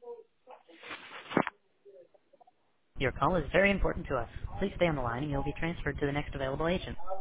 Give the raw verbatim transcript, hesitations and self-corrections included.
Your call is very important to us. Please stay on the line and you'll be transferred to the next available agent.